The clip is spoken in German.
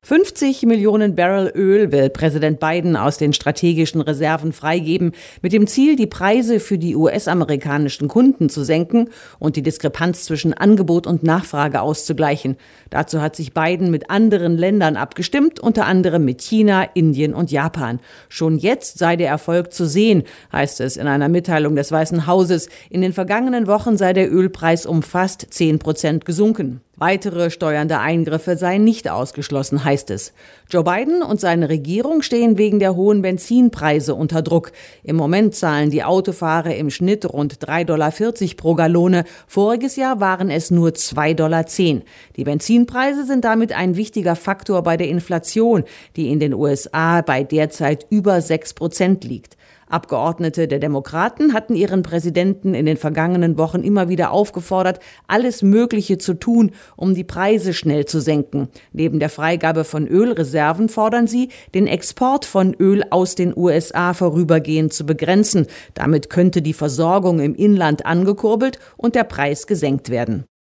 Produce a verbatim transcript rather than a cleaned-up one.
fünfzig Millionen Barrel Öl will Präsident Biden aus den strategischen Reserven freigeben, mit dem Ziel, die Preise für die U S-amerikanischen Kunden zu senken und die Diskrepanz zwischen Angebot und Nachfrage auszugleichen. Dazu hat sich Biden mit anderen Ländern abgestimmt, unter anderem mit China, Indien und Japan. Schon jetzt sei der Erfolg zu sehen, heißt es in einer Mitteilung des Weißen Hauses. In den vergangenen Wochen sei der Ölpreis um fast zehn Prozent gesunken. Weitere steuernde Eingriffe seien nicht ausgeschlossen, heißt es. Joe Biden und seine Regierung stehen wegen der hohen Benzinpreise unter Druck. Im Moment zahlen die Autofahrer im Schnitt rund drei Komma vierzig Dollar pro Gallone. Voriges Jahr waren es nur zwei Komma zehn Dollar. Die Benzinpreise sind damit ein wichtiger Faktor bei der Inflation, die in den U S A bei derzeit über sechs Prozent liegt. Abgeordnete der Demokraten hatten ihren Präsidenten in den vergangenen Wochen immer wieder aufgefordert, alles Mögliche zu tun, um die Preise schnell zu senken. Neben der Freigabe von Ölreserven fordern sie, den Export von Öl aus den U S A vorübergehend zu begrenzen. Damit könnte die Versorgung im Inland angekurbelt und der Preis gesenkt werden.